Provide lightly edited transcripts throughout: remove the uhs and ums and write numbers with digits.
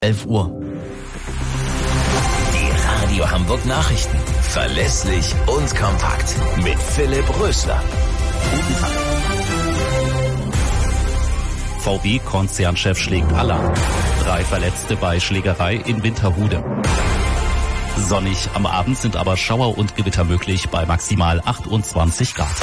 11 Uhr. Die Radio Hamburg Nachrichten. Verlässlich und kompakt. Mit Philipp Rösler. Guten Tag. VW-Konzernchef schlägt Alarm. 3 Verletzte bei Schlägerei in Winterhude. Sonnig am Abend sind aber Schauer und Gewitter möglich bei maximal 28 Grad.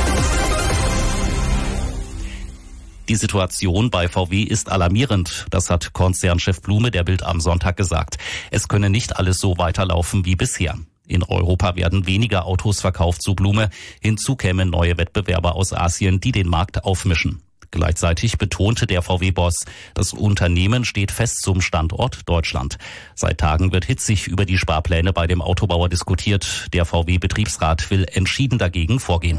Die Situation bei VW ist alarmierend. Das hat Konzernchef Blume der Bild am Sonntag gesagt. Es könne nicht alles so weiterlaufen wie bisher. In Europa werden weniger Autos verkauft, so Blume. Hinzu kämen neue Wettbewerber aus Asien, die den Markt aufmischen. Gleichzeitig betonte der VW-Boss, das Unternehmen steht fest zum Standort Deutschland. Seit Tagen wird hitzig über die Sparpläne bei dem Autobauer diskutiert. Der VW-Betriebsrat will entschieden dagegen vorgehen.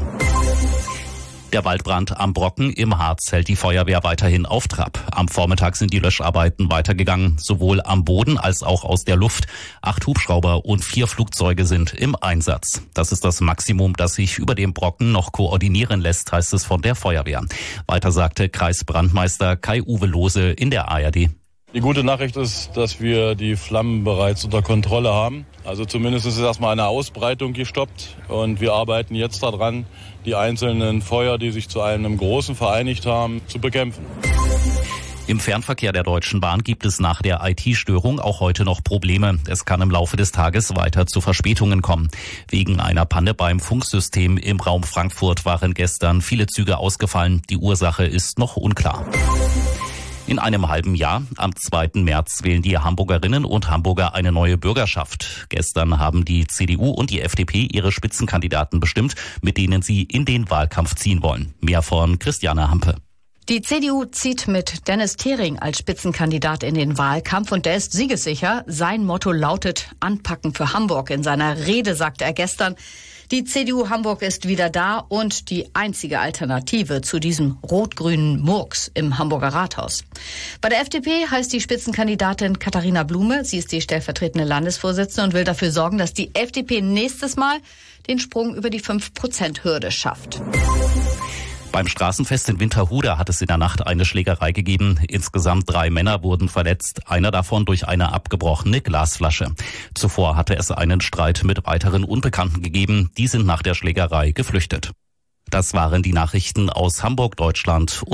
Der Waldbrand am Brocken im Harz hält die Feuerwehr weiterhin auf Trab. Am Vormittag sind die Löscharbeiten weitergegangen, sowohl am Boden als auch aus der Luft. 8 Hubschrauber und 4 Flugzeuge sind im Einsatz. Das ist das Maximum, das sich über dem Brocken noch koordinieren lässt, heißt es von der Feuerwehr. Weiter sagte Kreisbrandmeister Kai-Uwe Lohse in der ARD. Die gute Nachricht ist, dass wir die Flammen bereits unter Kontrolle haben. Also zumindest ist erstmal eine Ausbreitung gestoppt und wir arbeiten jetzt daran, die einzelnen Feuer, die sich zu einem großen vereinigt haben, zu bekämpfen. Im Fernverkehr der Deutschen Bahn gibt es nach der IT-Störung auch heute noch Probleme. Es kann im Laufe des Tages weiter zu Verspätungen kommen. Wegen einer Panne beim Funksystem im Raum Frankfurt waren gestern viele Züge ausgefallen. Die Ursache ist noch unklar. In einem halben Jahr, am 2. März, wählen die Hamburgerinnen und Hamburger eine neue Bürgerschaft. Gestern haben die CDU und die FDP ihre Spitzenkandidaten bestimmt, mit denen sie in den Wahlkampf ziehen wollen. Mehr von Christiane Hampe. Die CDU zieht mit Dennis Thering als Spitzenkandidat in den Wahlkampf und der ist siegessicher. Sein Motto lautet Anpacken für Hamburg. In seiner Rede sagte er gestern, die CDU Hamburg ist wieder da und die einzige Alternative zu diesem rot-grünen Murks im Hamburger Rathaus. Bei der FDP heißt die Spitzenkandidatin Katharina Blume. Sie ist die stellvertretende Landesvorsitzende und will dafür sorgen, dass die FDP nächstes Mal den Sprung über die 5%-Hürde schafft. Beim Straßenfest in Winterhude hat es in der Nacht eine Schlägerei gegeben. Insgesamt 3 Männer wurden verletzt, einer davon durch eine abgebrochene Glasflasche. Zuvor hatte es einen Streit mit weiteren Unbekannten gegeben. Die sind nach der Schlägerei geflüchtet. Das waren die Nachrichten aus Hamburg, Deutschland und